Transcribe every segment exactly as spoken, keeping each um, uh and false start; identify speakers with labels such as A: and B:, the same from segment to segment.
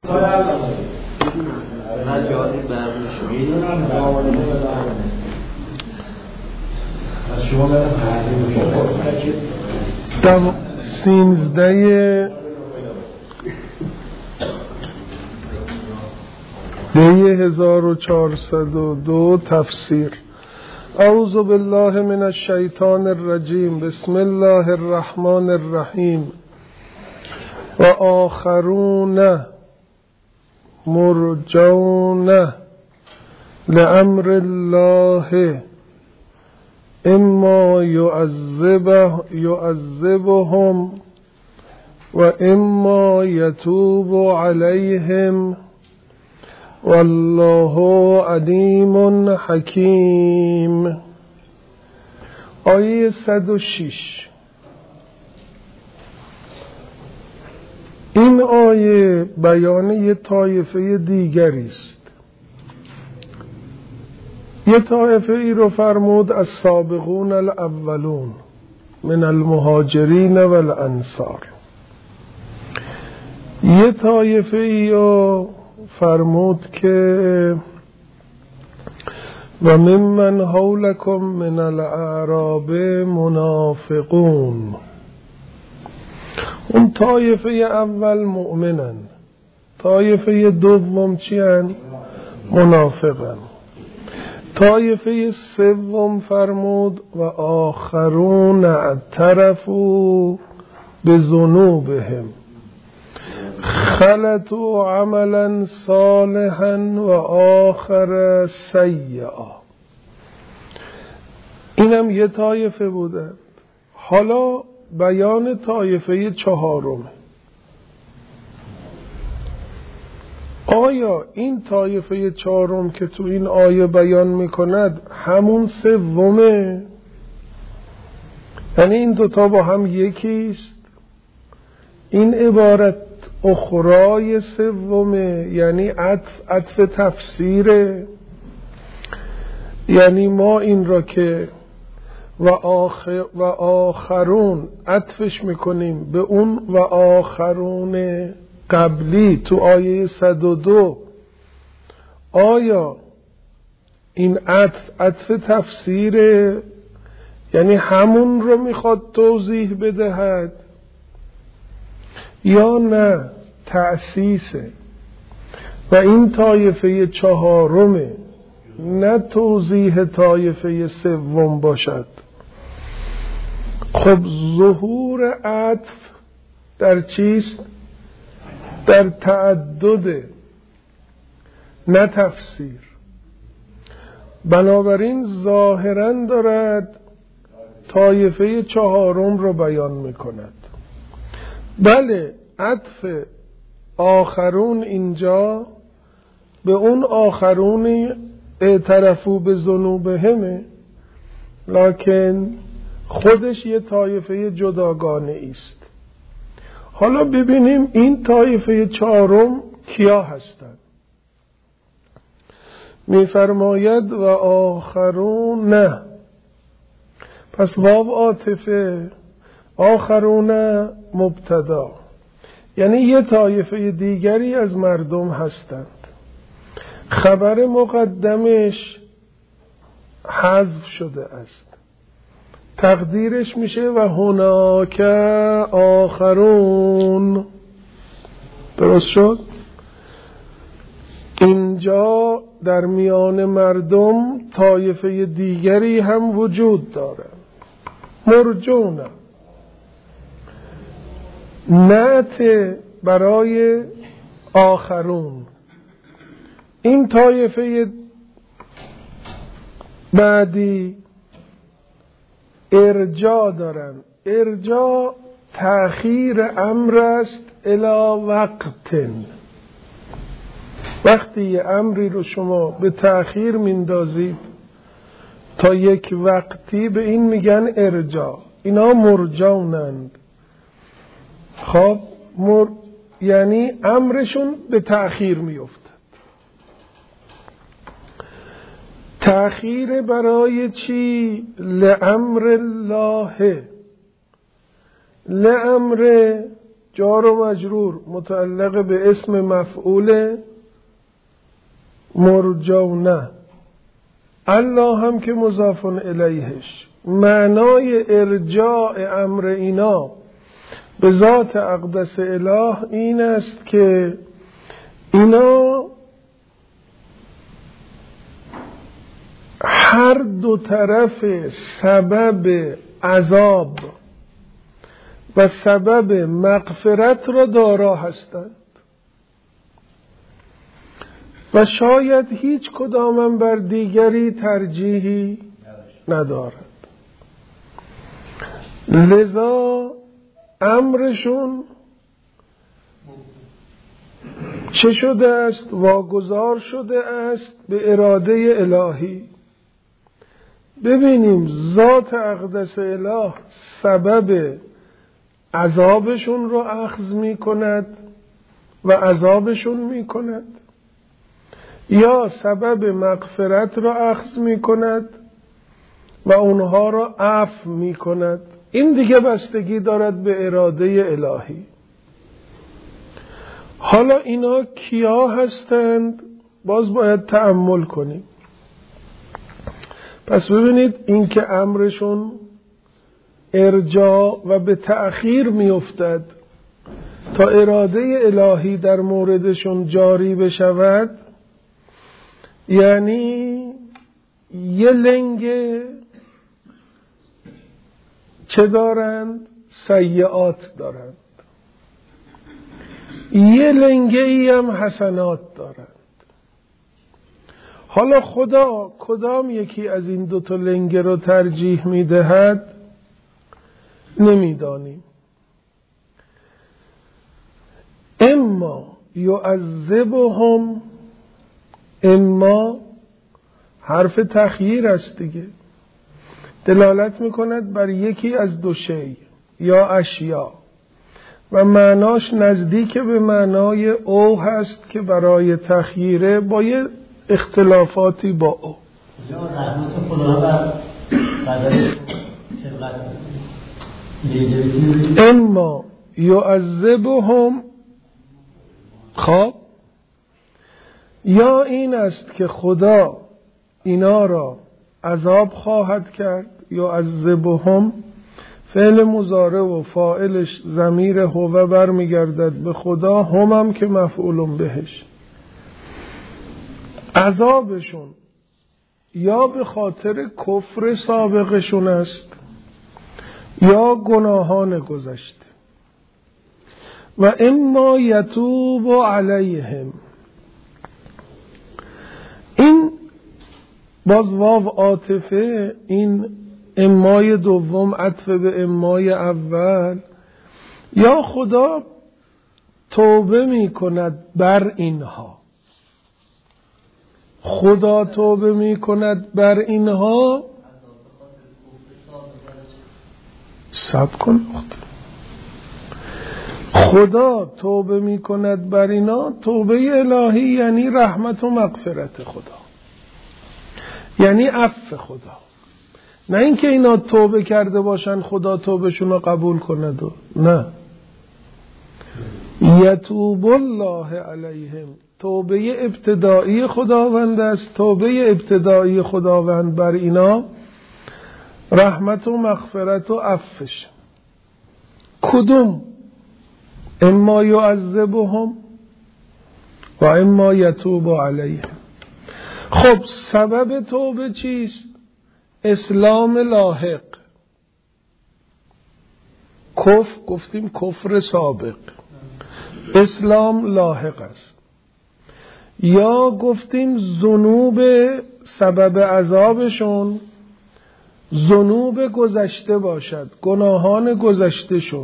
A: در سینزده دی هزار و چهارصد و دو تفسیر. اعوذ بالله من الشیطان الرجیم. بسم الله الرحمن الرحیم. و آخرون مرجون لامر الله اما يعذبه يعذبهم و اما يتوب عليهم والله علیم حکیم. آیه صد و شش. این آیه بیان یه طایفه دیگری است. یه طایفه ای رو فرمود از سابقون الاولون من المهاجرین و الانصار. یه طایفه ای رو فرمود که و ممن حولکم من الاعراب منافقون. اون طایفه اول مؤمنن، طایفه دوم چیان؟ منافقن. طایفه سوم فرمود و آخرون اعترفوا بذنوبهم خلطوا عملا صالحا و آخر سیئا. اینم یه طایفه بودند. حالا بیان طایفه چهارم. آیا این طایفه چهارم که تو این آیه بیان میکند همون سومه؟ یعنی این دوتا با هم یکیست؟ این عبارت اخرای سومه، یعنی عطف عطف تفسیره. یعنی ما این را که و, آخر و آخرون عطفش میکنیم به اون و آخرون قبلی تو آیه صد و دو. آیا این عطف عطف تفسیره، یعنی همون رو میخواد توضیح بدهد، یا نه تأسیسه و این طایفه چهارمه، نه توضیح طایفه سوم باشد؟ خب ظهور عطف در چیست؟ در تعدد، نه تفسیر. بنابراین ظاهراً دارد طایفه چهارم رو بیان میکند. بله، عطف آخرون اینجا به اون آخرونی اعترفوا به ذنوبهم، لکن خودش یه طایفه جداگانه است. حالا ببینیم این طایفه چهارم کیا هستند. میفرماید و آخرون نه، پس واو عاطفه، آخرون مبتدا، یعنی یه طایفه دیگری از مردم هستند. خبر مقدمش حذف شده است، تقدیرش میشه و هناک آخرون. درست شد؟ اینجا در میان مردم طایفه دیگری هم وجود داره، مرجون، نعت برای آخرون. این طایفه بعدی ارجاع دارن. ارجاع تأخیر امر است الی وقت. وقتی یه امری رو شما به تأخیر میندازید تا یک وقتی، به این میگن ارجاع. اینا مرجونند. خب مر... یعنی امرشون به تأخیر میفته. تأخیر برای چی؟ لامر الله. لامر جار و مجرور متعلق به اسم مفعول مرجونه، الله هم که مضاف الیهش. معنای ارجاع امر اینا به ذات اقدس اله این است که اینا هر دو طرف سبب عذاب و سبب مغفرت را دارا هستند و شاید هیچ کدامم بر دیگری ترجیحی ندارد. لذا امرشون چه شده است؟ واگذار شده است به اراده الهی. ببینیم ذات اقدس اله سبب عذابشون رو اخذ می کند و عذابشون می کند، یا سبب مغفرت را اخذ می کند و اونها را عفو می کند. این دیگه بستگی دارد به اراده الهی. حالا اینا کیا هستند؟ باز باید تأمل کنیم. پس ببینید این که امرشون ارجاع و به تأخیر می افتد تا اراده الهی در موردشون جاری بشود، یعنی یه لنگ چه دارند؟ سیئات دارند. یه لنگه ای هم حسنات دارند. حالا خدا کدام یکی از این دوتا لنگه رو ترجیح می دهد؟ نمیدانیم. اما یعذبهم، اما حرف تخییر است دیگه، دلالت میکند بر یکی از دو شی یا اشیا و معناش نزدیک به معنای او هست که برای تخییره با یه اختلافاتی با او. اما یعذبهم، خب یا این است که خدا اینا را عذاب خواهد کرد، یعذبهم فعل مضارع و فاعلش ضمیر هو برمیگردد به خدا، هم هم که مفعول بهش. عذابشون یا به خاطر کفر سابقشون است یا گناهان گذشته. و اما یتوب علیهم، این باز واو عاطفه، این امای دوم عطف به امای اول، یا خدا توبه می کند بر اینها، خدا توبه می کند بر اینها. صبر کن خدا توبه می کند بر اینا. توبه الهی یعنی رحمت و مغفرت خدا، یعنی عفو خدا، نه اینکه اینا توبه کرده باشن خدا توبهشون رو قبول کند و نه. یتوب الله علیهم، توبه ابتدایی خداوند است. توبه ابتدایی خداوند بر اینا رحمت و مغفرت و عفوش. کدوم؟ اما یعذبهم و اما یتوب علیهم. خب سبب توبه چیست؟ اسلام لاحق. کفر گفتیم کفر سابق، اسلام لاحق است. یا گفتیم ذنوب سبب عذابشون ذنوب گذشته باشد، گناهان گذشتهشون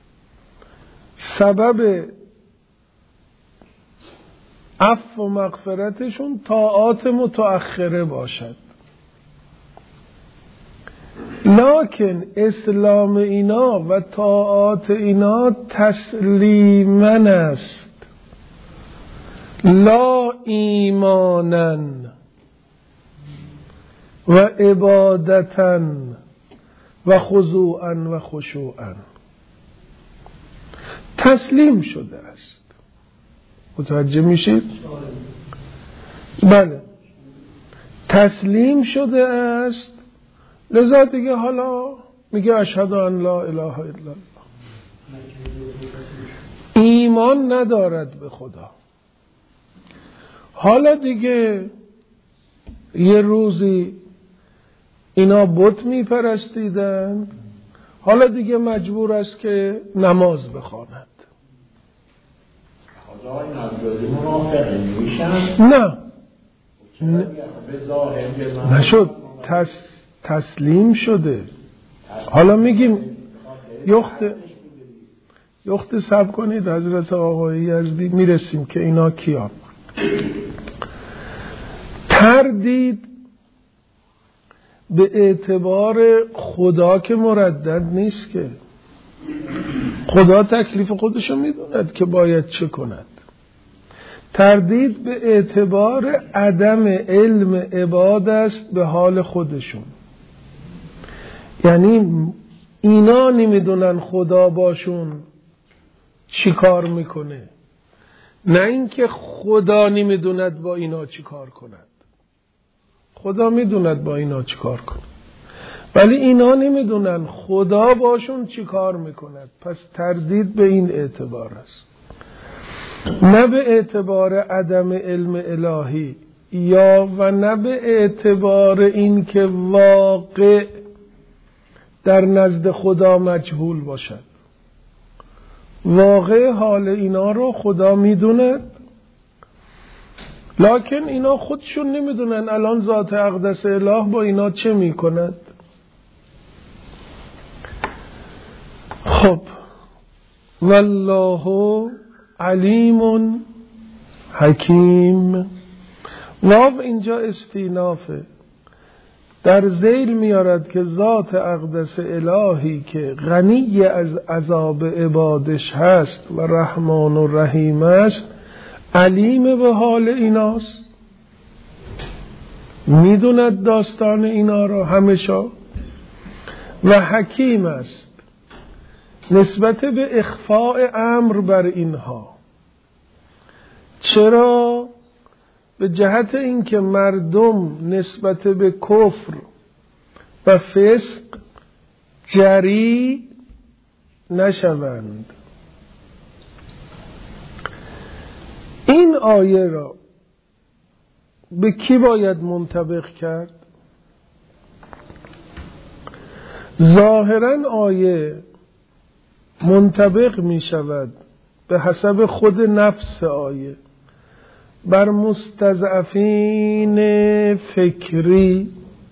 A: سبب عفو و مغفرتشون طاعات متأخره باشد. لکن اسلام اینا و طاعات اینا تسلیمن است، لا ایمانن و عبادتن و خضوعن و خشوعن. تسلیم شده است. متوجه میشید؟ بله، تسلیم شده است، لذا دیگه حالا میگه اشهد ان لا اله الا الله. ایمان ندارد به خدا. حالا دیگه یه روزی اینا بت میپرستیدن، حالا دیگه مجبور است که نماز بخواند. نه نشد، تس... تسلیم شده. حالا میگیم یخت یخت سب کنید حضرت آقای یزدی، میرسیم که اینا کیان. تردید به اعتبار خدا که مردد نیست، که خدا تکلیف خودشو میدوند که باید چه کند. تردید به اعتبار عدم علم عباد است به حال خودشون، یعنی اینا نمیدونن خدا باشون چی کار میکنه، نه اینکه خدا نمیدوند با اینا چی کار کند. خدا میدوند با اینا چی کار کند، ولی اینا نمیدونن خدا باشون چی کار میکند. پس تردید به این اعتبار است، نه به اعتبار عدم علم الهی یا و نه به اعتبار این که واقع در نزد خدا مجهول باشد. واقع حال اینا رو خدا میدوند، لکن اینا خودشون نمیدونن الان ذات اقدس اله با اینا چه میکند. خب والله علیم حکیم. واو اینجا استینافه، در ذیل میارد که ذات اقدس الهی که غنی از عذاب عبادش هست و رحمان و رحیم است، علیم به حال ایناست، میدوند داستان اینا را همیشه، و حکیم است نسبت به اخفاء امر بر اینها. چرا؟ به جهت اینکه مردم نسبت به کفر و فسق جری نشوند. این آیه را به کی باید منطبق کرد؟ ظاهراً آیه منطبق می شود به حسب خود نفس آیه بر مستضعفین فکری.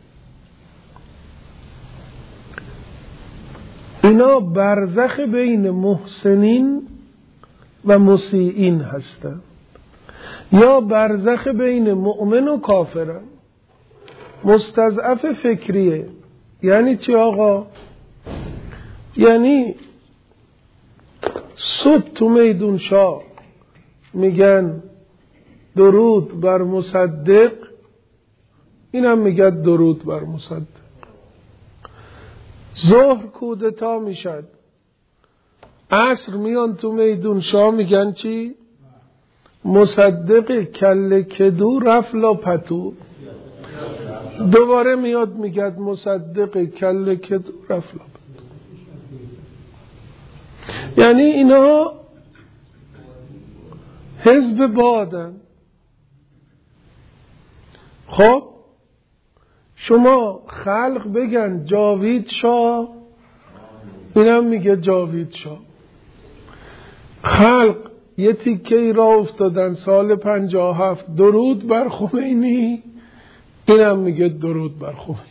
A: اینا برزخ بین محسنین و مسیئین هستند، یا برزخ بین مؤمن و کافرن. مستضعف فکریه یعنی چی آقا؟ یعنی صبح تو میدون شاه میگن درود بر مصدق، اینم میگه درود بر مصدق. ظهر کودتا میشد، عصر میان تو میدون شاه میگن چی؟ مصدق کل کدو رفلا پتو. دوباره میاد میگه مصدق کل کدو رفلا پتو. یعنی اینا حزب بادن. خب شما خلق بگن جاوید شاه، اینم میگه جاوید شاه. خلق یه تیکه ای را افتادن سال پنجاه و هفت درود بر خمینی، اینم میگه درود بر خمینی.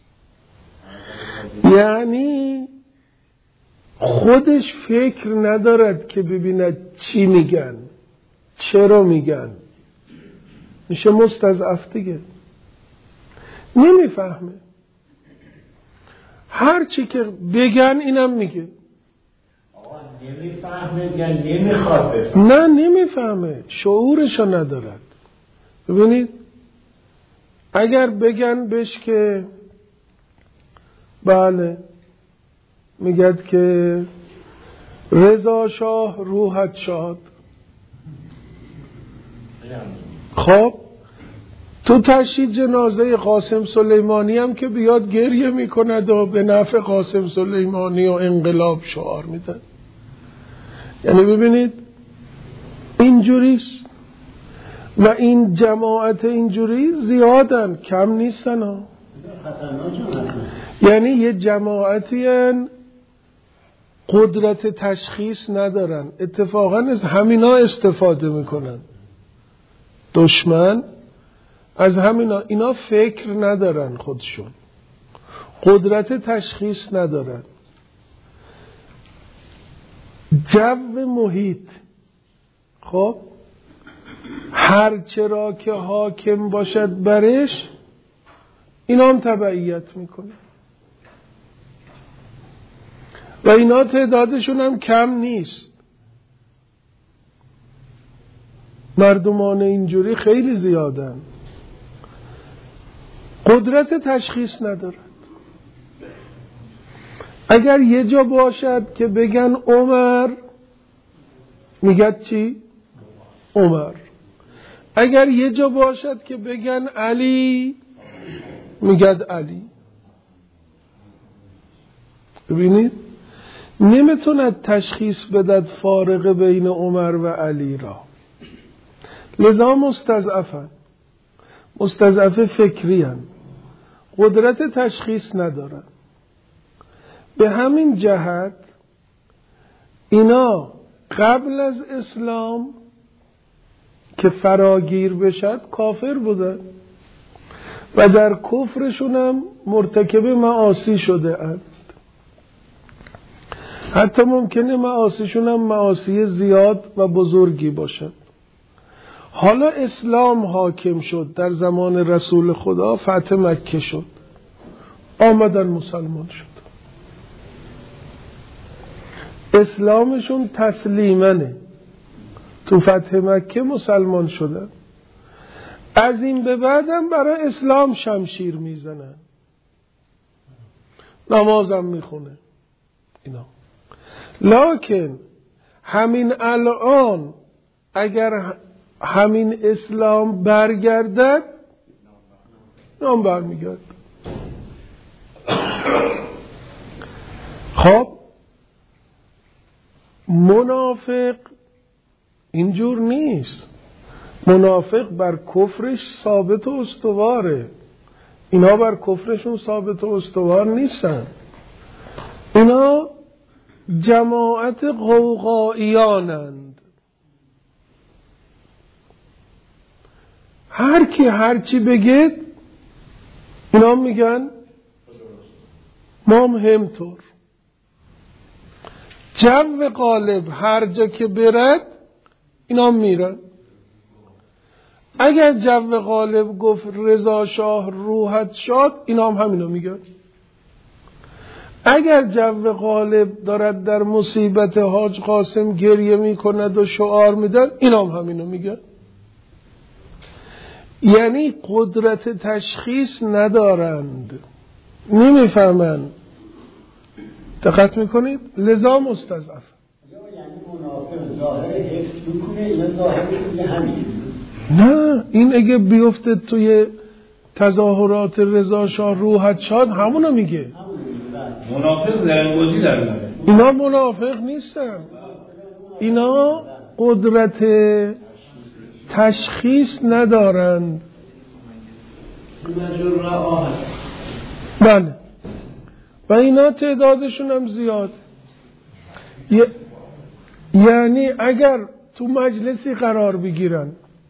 A: یعنی خودش فکر ندارد که ببیند چی میگن، چرا میگن. میشه مستضعف دیگه، نمیفهمه. هر چی که بگن اینم میگه.
B: آقا نمیفهمه یا نمیخواد بفهمه؟
A: نه نمیفهمه، شعورشو ندارد. ببینید اگر بگن بهش که بله، میگد که رضا شاه روحت شاد. خب تو تشییع جنازه قاسم سلیمانی هم که بیاد گریه میکند و به نفع قاسم سلیمانی و انقلاب شعار میدن. یعنی ببینید اینجوریست و این جماعت اینجوری زیادن، کم نیستن ها. یعنی یه جماعتی هن قدرت تشخیص ندارن، اتفاقا از همینا استفاده میکنن. دشمن از همینا، اینا فکر ندارن، خودشون قدرت تشخیص ندارن. جو محیط خب هر چرا که حاکم باشد برش اینا هم تبعیت میکنه و اینا تعدادشون هم کم نیست. مردمان اینجوری خیلی زیادن، قدرت تشخیص ندارد. اگر یه جا باشد که بگن عمر، میگد چی؟ عمر. اگر یه جا باشد که بگن علی، میگد علی. ببینید نمیتوند تشخیص بدد فارق بین عمر و علی را، لذا مستضعفن، مستضعف فکری هن، قدرت تشخیص ندارن. به همین جهت اینا قبل از اسلام که فراگیر بشد کافر بودن و در کفرشون هم مرتکب معاصی شده اند. حتی ممکنه معاصیشون هم معاصی زیاد و بزرگی باشد. حالا اسلام حاکم شد، در زمان رسول خدا فتح مکه شد، آمدن مسلمان شد. اسلامشون تسلیمنه، تو فتح مکه مسلمان شدن. از این به بعدم برای اسلام شمشیر میزنن، نمازم میخونه اینا. لکن همین الان اگر همین اسلام برگردد، نام برمیگرد. خب منافق اینجور نیست، منافق بر کفرش ثابت و استواره، اینا بر کفرشون ثابت و استوار نیستن. اینا جماعت غوغائیانند، هر کی هر چی بگید اینا میگن ما هم همطور. جو غالب هر جا که برد اینا میرن. اگر جو غالب گفت رضا شاه روحت شاد، اینا هم همینو میگن. اگر جو غالب دارد در مصیبت حاج قاسم گریه میکند و شعار میدن، اینا هم همینو میگن. یعنی قدرت تشخیص ندارند، نمیفهمند. دقت میکنید؟ لذا مستضعف.
B: یعنی منافق ظاهر حفظ میکنه، اینا ظاهرش میگه همین.
A: نه، این اگه بیفته توی تظاهرات رضا شاه روحت شاد همونو میگه.
C: منافق زرنگوزی در میاره.
A: اینا منافق نیستن، اینا قدرت تشخیص ندارند. بله، و اینا تعدادشون هم زیاد. ی... یعنی اگر تو مجلسی قرار بگیرن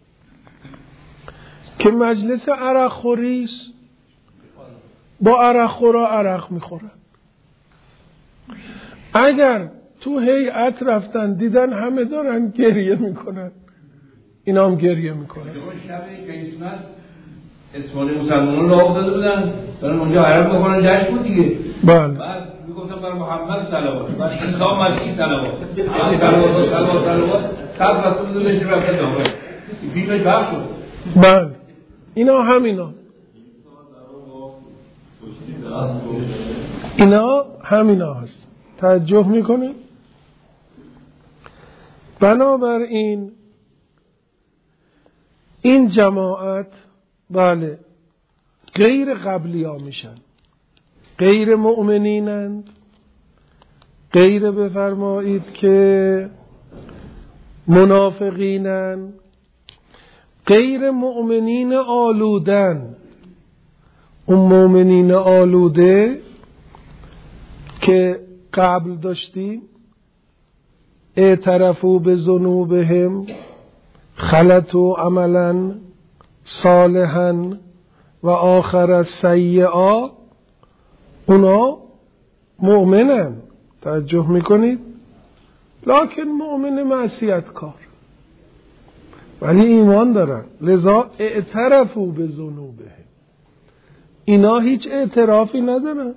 A: که مجلس عرق خوریست، با عرق خورا عرق میخورن. اگر تو هیئت رفتن دیدن همه دارن گریه میکنن، اینا هم گریه میکنن.
C: اون شب کریسمس اسماعیل مسلمانان رو افتاده بودن، دارن اونجا عرق میخورن، جشن بود دیگه.
A: بله.
C: بعد میگفتن برای محمد صلوات، برای عیسی مسیح صلوات، علی صلوات صلوات صلوات، صد رسول بوده بهش رفته داخل. فیلمش بخش شد.
A: بله. اینا همینا. اینا همینا هست. توجه میکنید؟ بنابراین این جماعت بله غیر قبلی ها میشن، غیر مؤمنینند، غیر بفرمایید که منافقینند، غیر مؤمنین آلودن. اون مؤمنین آلوده که قبل داشتیم اعترفوا بذنوبهم خلطوا عملا صالحا و آخر سیئا، اونا مؤمنن، توجه میکنید؟ لکن مؤمن معصیت کار، ولی ایمان دارن، لذا اعترفوا بذنوبهم. اینا هیچ اعترافی ندارن،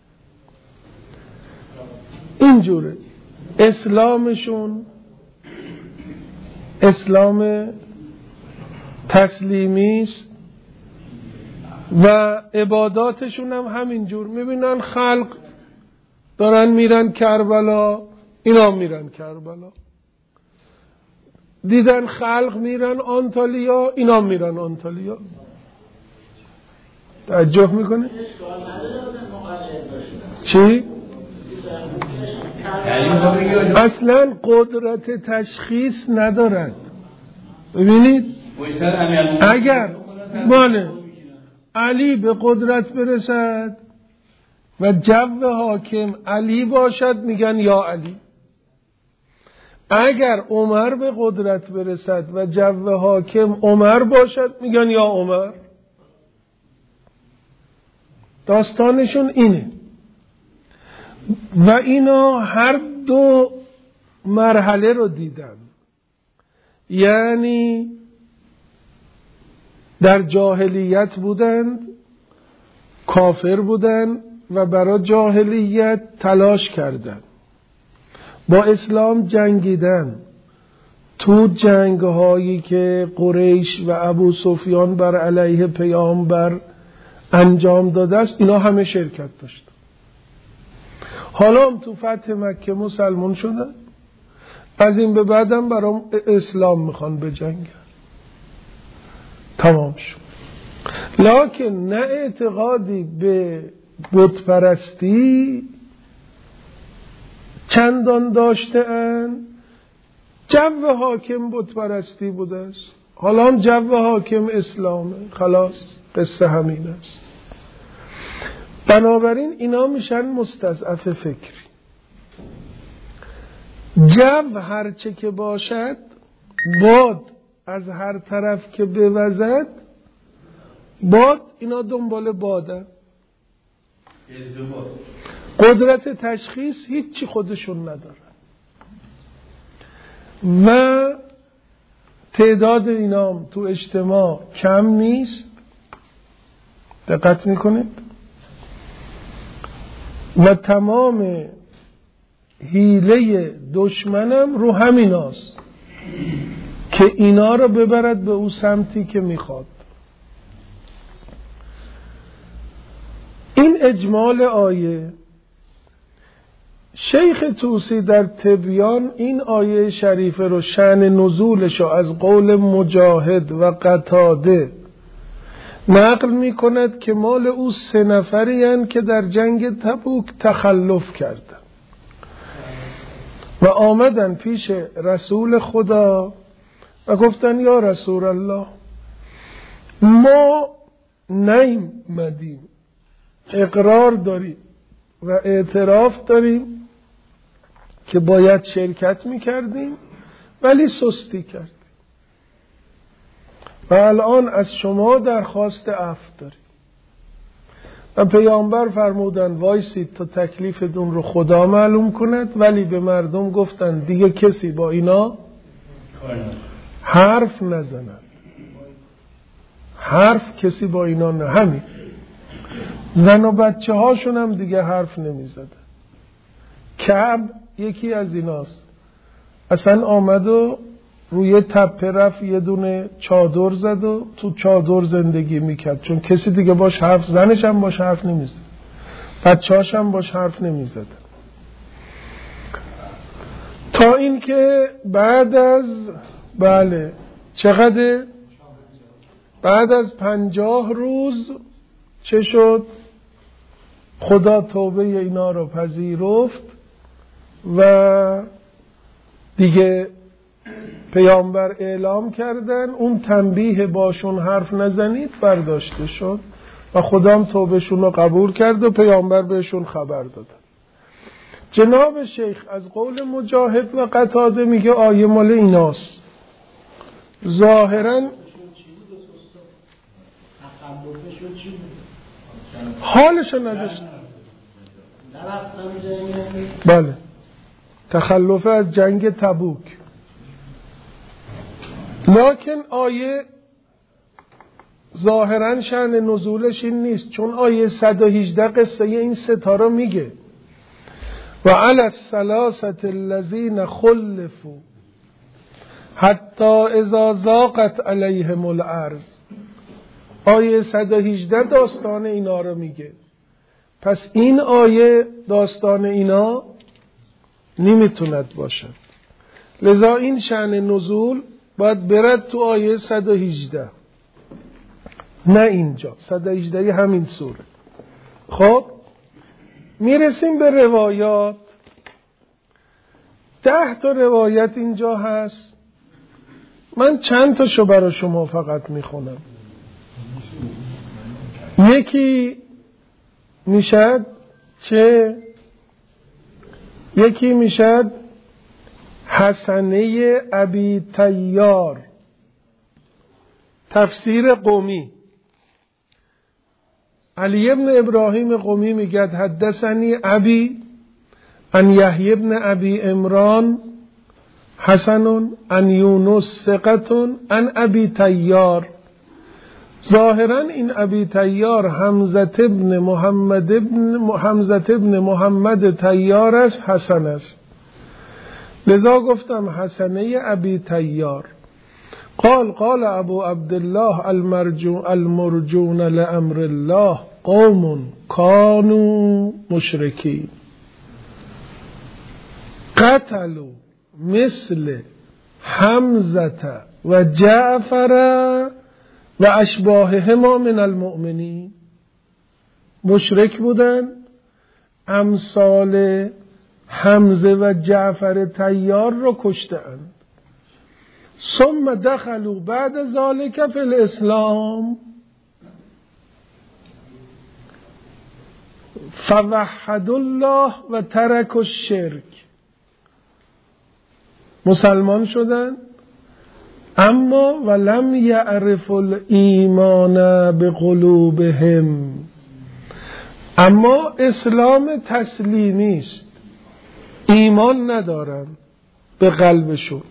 A: اینجوره. اسلامشون اسلام تسلیمی است و عباداتشون هم همینجور. میبینن خلق دارن میرن کربلا، اینا میرن کربلا. دیدن خلق میرن آنتالیا، اینا میرن آنتالیا. توجه میکنه؟ چی؟ اصلا قدرت تشخیص ندارد. ببینید اگر ماله علی به قدرت برسد و جو حاکم علی باشد میگن یا علی. اگر عمر به قدرت برسد و جو حاکم عمر باشد میگن یا عمر. داستانشون اینه و اینا هر دو مرحله رو دیدن. یعنی در جاهلیت بودند، کافر بودند و برای جاهلیت تلاش کردند، با اسلام جنگیدن. تو جنگ هایی که قریش و ابو سفیان بر علیه پیامبر انجام داده است اینا همه شرکت داشت. حالا هم تو فتح مکه مسلمان شدن، از این به بعدم برای اسلام میخوان بجنگن. تمام شد. لکن نه اعتقادی به بت پرستی چندان داشته اند. جو حاکم بت پرستی بوده است، حالا هم جو حاکم اسلامه. خلاص قصه همین است. بنابراین اینا میشن مستضعف فکری. جو هرچه که باشد، باد از هر طرف که بوزد، باد اینا دنبال باده. قدرت تشخیص هیچی خودشون ندارن و تعداد اینام تو اجتماع کم نیست. دقت میکنید؟ و تمام حیله دشمنم رو همیناست که اینا رو ببرد به او سمتی که میخواد. این اجمال آیه. شیخ طوسی در تبیان این آیه شریفه رو شأن نزولش رو از قول مجاهد و قتاده نقل می کند که مال او سه نفری هستند که در جنگ تبوک تخلف کردند و آمدن پیش رسول خدا و گفتن یا رسول الله، ما نیامدیم، اقرار داریم و اعتراف داریم که باید شرکت میکردیم ولی سستی کردیم و الان از شما درخواست عفو داریم. و پیامبر فرمودن وایسید تا تکلیفتون رو خدا معلوم کند، ولی به مردم گفتن دیگه کسی با اینا حرف نزنن. حرف کسی با اینا نه. همین زن و بچه هاشون هم دیگه حرف نمی زدن. کعب یکی از ایناست. اصلا آمد و روی تپه رفت یه دونه چادر زد و تو چادر زندگی میکرد، چون کسی دیگه باش حرف، زنش هم باش حرف نمیزد، بچه هاش هم باش حرف نمیزد. تا اینکه بعد از بله چقدر بعد از پنجاه روز چه شد؟ خدا توبه اینا رو پذیرفت و دیگه پیامبر اعلام کردن اون تنبیه باشون حرف نزنید برداشته شد و خدا هم توبهشون رو قبول کرد و پیامبر بهشون خبر دادن. جناب شیخ از قول مجاهد و قتاده میگه آیه مال ایناست. ظاهرا حالشو نداشت. بله تخلف از جنگ تبوک. لکن آیه ظاهرا شأن نزولش این نیست، چون آیه صد و هجده قصه این ستاره میگه و علی الثلاثه الذین خلفوا حتی اذا ضاقت علیهم الارض. آیه صد و هجده داستان اینا رو میگه. پس این آیه داستان اینا نمیتوند باشد، لذا این شأن نزول باید برد تو آیه صد و هجده، نه اینجا. صد و هجده همین سوره. خب میرسیم به روایات. ده تا روایت اینجا هست، من چند تاشو برای شما فقط میخونم. یکی میشد چه؟ یکی میشد حسنه ابی طیار، تفسیر قمی. علی ابن ابراهیم قمی میگه حدثنی ابی ان یحیی ابن ابی عمران حسن ان یونس ثقة ان ابی طیار. ظاهرا این ابی طیار حمزه ابن محمد ابن حمزه ابن محمد طیار است، حسن است. لذا گفتم حسنه ابی طیار. قال قال ابو عبدالله المرجون المرجون لامر الله قوم كانوا مشرکین قتلوا مثل حمزه و جعفر و اشباههما من المؤمنین. مشرک بودن، امثال حمزه و جعفر طیار رو کشتند. ثم دخلوا بعد ذلك فی الاسلام فوحدوا الله و ترکوا الشرک. مسلمان شدن اما ولم یعرف الایمان بقلوبهم، اما اسلام تسلیمی است، ایمان ندارن به قلبشون.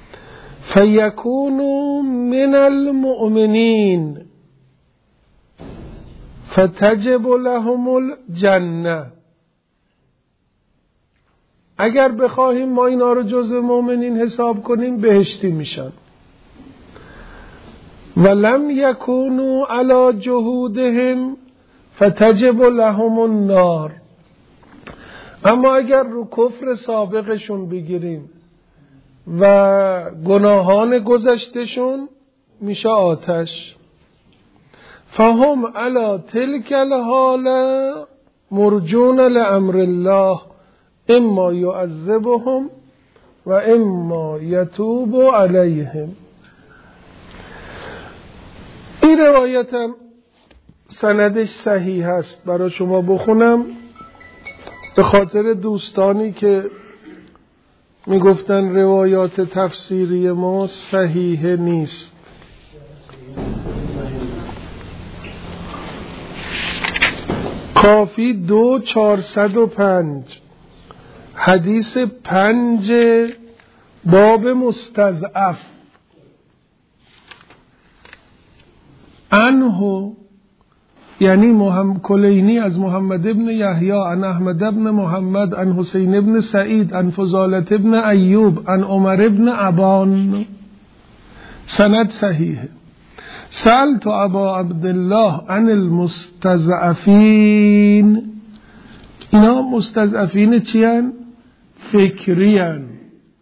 A: فیکونوا من المؤمنین فتجب لهم الجنه. اگر بخواهیم ما اینا رو جز مؤمنین حساب کنیم بهشتی میشن. ولم یکونوا علی جهودهم فتجب لهم النار. اما اگر رو کفر سابقشون بگیریم و گناهان گذشتشون میشه آتش. فهم علی تلک الحال مرجون لامر الله اما یعذبهم و اما یتوب علیهم. این روایتم سندش صحیح هست، برای شما بخونم به خاطر دوستانی که میگفتن روایات تفسیری ما صحیح نیست. کافی دو چهارصد و پنج حدیث پنج باب مستضعف. عنه یعنی محمد کلینی از محمد ابن یحیی عن احمد ابن محمد عن حسین ابن سعید عن فضالت ابن ایوب عن عمر ابن ابان. سند صحیحه. سألت ابا عبدالله عن المستضعفین. اینا مستضعفین چی هن؟ فکری هن.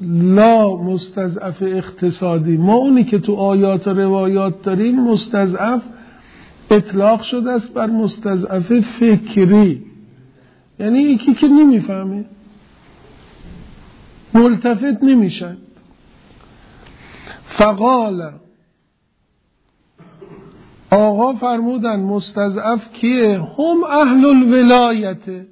A: لا مستضعف اقتصادی. ما اونی که تو آیات و روایات داریم مستضعف اطلاق شده است بر مستضعف فکری، یعنی یکی که نمیفهمه، ملتفت نمیشن. فقال آقا فرمودن مستضعف کیه؟ هم اهل الولایت،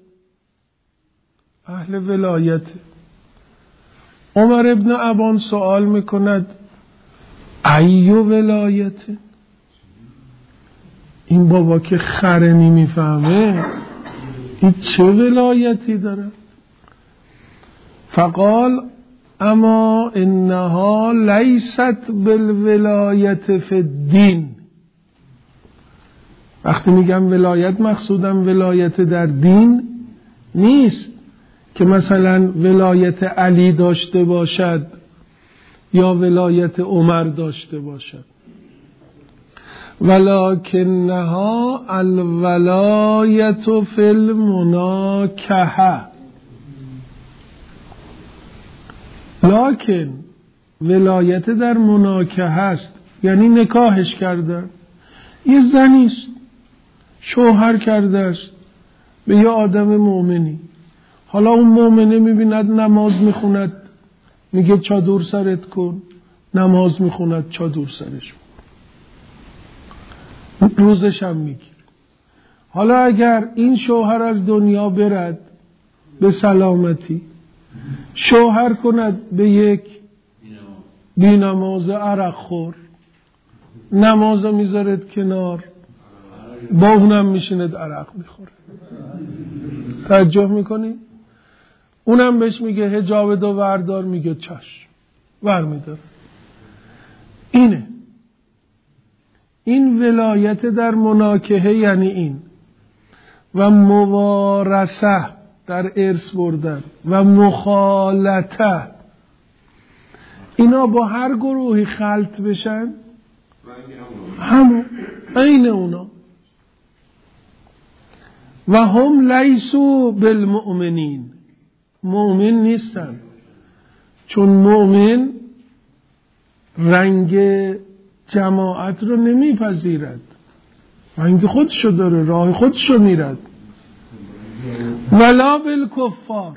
A: اهل ولایت. عمر ابن ابان سوال میکند ایو ولایت؟ این بابا که خره نمیفهمه این چه ولایتی داره؟ فقال اما انها لیست بالولایت فی الدین. وقتی میگم ولایت مقصودم ولایت در دین نیست که مثلا ولایت علی داشته باشد یا ولایت عمر داشته باشد، ولکنها الولایت فی المناکحه. لکن ولایت در مناکحه است، یعنی نکاحش کردن. یه زنیست شوهر کرده است به یه آدم مؤمنی، حالا اون مؤمنه میبیند نماز میخوند، میگه چادر سرت کن، نماز میخوند چادر سرش، روزش هم میگیر. حالا اگر این شوهر از دنیا برد به سلامتی، شوهر کند به یک بینماز عرق خور، نماز رو میذارد کنار، با اونم میشیند عرق میخوره. توجه میکنی؟ اونم بهش میگه حجاب دو وردار، میگه چشم، ور میدار. اینه این ولایت در مناکحه، یعنی این. و موارثه در ارث بردن و مخالطه، اینا با هر گروهی خلط بشن همون عین اونا. و هم لیسو بالمؤمنین، مؤمن نیستن، چون مؤمن رنگ جماعت رو نمیپذیرد، رنگ خودشو داره، راه خودشو میرد. ولا بالکفار،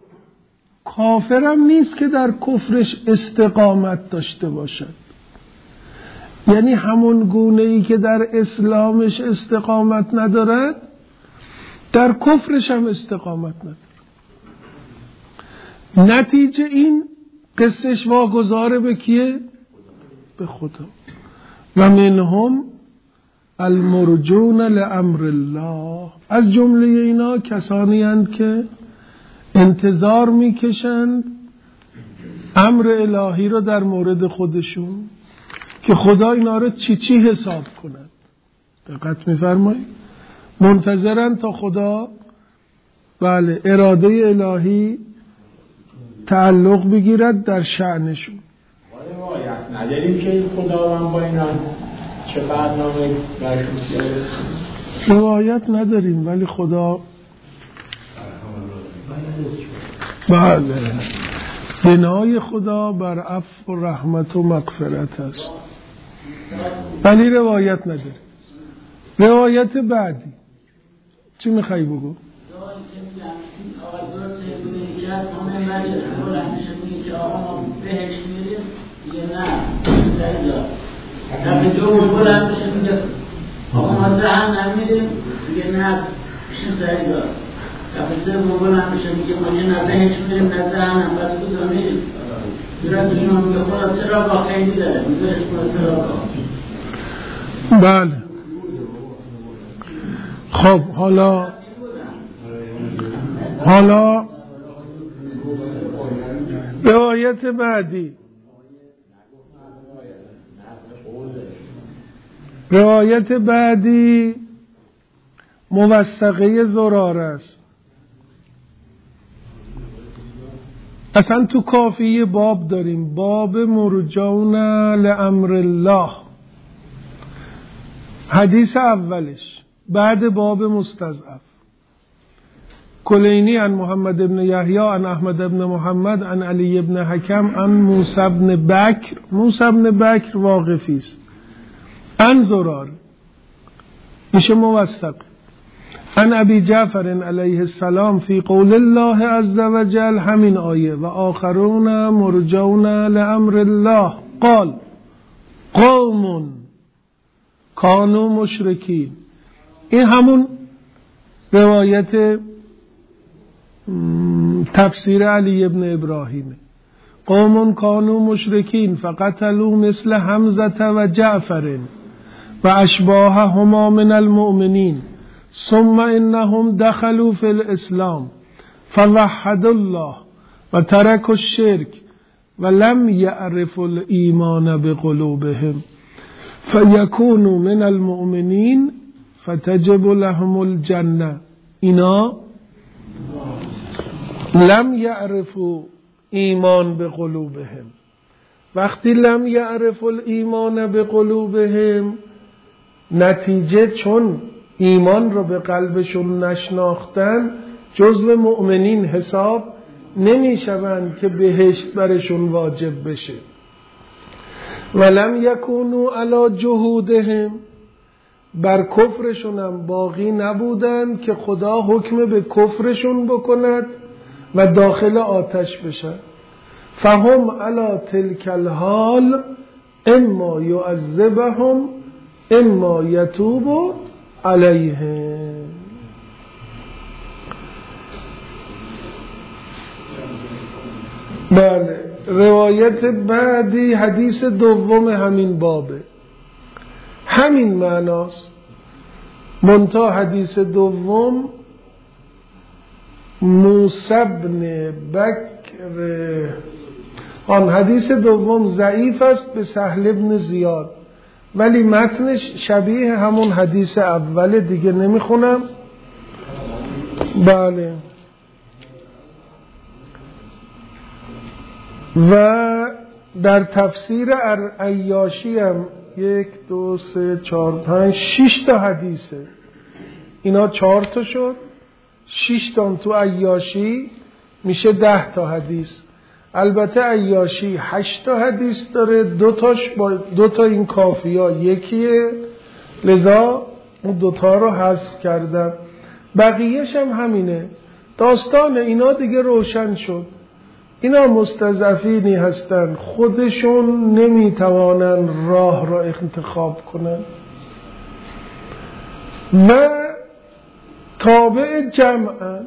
A: کافرم نیست که در کفرش استقامت داشته باشد، یعنی همون گونه ای که در اسلامش استقامت ندارد در کفرش هم استقامت ندارد. نتیجه این قصهش واگذاره به کیه؟ به خدا. و منهم المرجون لامر الله، از جمله اینا کسانی هستند که انتظار میکشند امر الهی رو در مورد خودشون که خدا اینا رو چی چی حساب کند. دقت میفرمایید؟ منتظرن تا خدا بله اراده الهی تعلق بگیرد در شأنشون.
B: روایت نداریم که خداوند با اینا چه برنامه برشون داره؟
A: روایت نداریم، ولی خدا بله بنای خدا بر عفو و رحمت و مغفرت است، ولی روایت نداریم. روایت بعدی چی میخوایی بگو؟
B: دفعه دو بلند بشه میگه آقا ما دهن نمیدیم، میگه نه بشین سری دار. دفعه سه بلند بشه میگه ما یه نه دهنش میریم نه دهن هم بس کجا میریم. دورت شما میگه خدا چرا با خیلی داره میذارش با چرا با.
A: بله خب حالا حالا روایت بعدی، روایت بعدی موثقه زراره است. اصلا تو کافیه باب داریم، باب مرجون لامر الله، حدیث اولش بعد باب مستضعف. کلینی عن محمد بن یحیی عن احمد بن محمد عن علی بن حکم عن موسی بن بکر. موسی بن بکر واقفی است. عن زرار میشه موثق. عن ابی جعفر علیه السلام فی قول الله عز وجل، همین آیه، و آخرون مرجون لامر الله قال قوم کانوا مشرکین. این همون روایت تفسیر علی ابن ابراهیم. قوم کانوا مشرکین فقتلوا مثل حمزه و جعفر و اشباههما من المؤمنین ثم انهم دخلوا في الاسلام فوحدوا الله و تركوا الشرك ولم يعرفوا الايمان بقلوبهم فيكونوا من المؤمنين فتجب لهم الجنه. اینا لم يعرفوا ایمان بقلوبهم. وقتی لم يعرفوا الایمان بقلوبهم، نتیجه چون ایمان رو به قلبشون نشناختن جزو مؤمنین حساب نمیشوند که بهشت برشون واجب بشه. ولم یکونوا علی جهودهم، بر کفرشون هم باقی نبودند که خدا حکم به کفرشون بکند و داخل آتش بشن. فهم علی تلک الحال اما یعذبهم اما یتوب علیهم. بله، روایت بعدی حدیث دوم همین بابه، همین معناست، منتها حدیث دوم موسی بن بکر، آن حدیث دوم ضعیف است به سهل بن زیاد، ولی متنش شبیه همون حدیث اول، دیگه نمیخونم. بله، و در تفسیر عیاشی هم یک دو سه چهار پنج شش تا حدیثه، اینا چهار تا شد، شش تا تو عیاشی میشه ده تا حدیث. البته عیاشی هشت تا حدیث داره، دو تاش با دو تا این کافیا یکیه، لذا اون دو تا رو حذف کردم. بقیهش هم همینه. داستان اینا دیگه روشن شد. اینا مستضعفینی هستن، خودشون نمیتوانن راه را انتخاب کنن و تابع جمعن،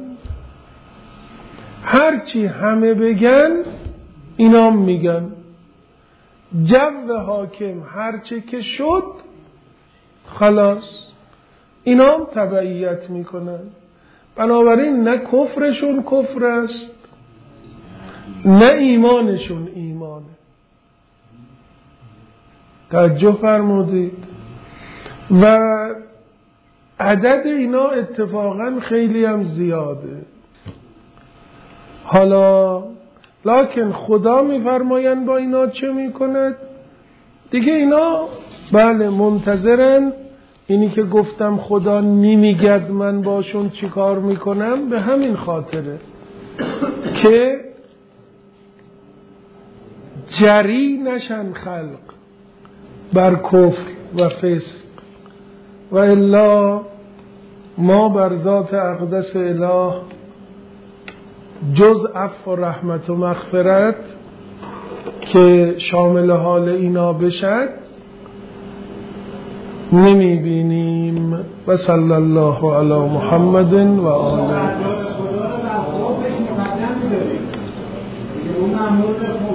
A: هرچی همه بگن اینا میگن، جو حاکم هرچی که شد خلاص اینا هم تبعیت میکنن. بنابراین نه کفرشون کفر است نه ایمانشون ایمانه. توجه فرمودید؟ و عدد اینا اتفاقا خیلی هم زیاده. حالا لکن خدا میفرماین با اینا چه میکند؟ دیگه اینا بله منتظرن اینی که گفتم خدا نمیگد من باشون چی کار میکنم، به همین خاطره که جری نشن خلق بر کفر و فسق، و الا ما بر ذات اقدس اله جز عفو و رحمت و مغفرت که شامل حال اینا بشد نمی بینیم. و صلی الله علی محمد و آله.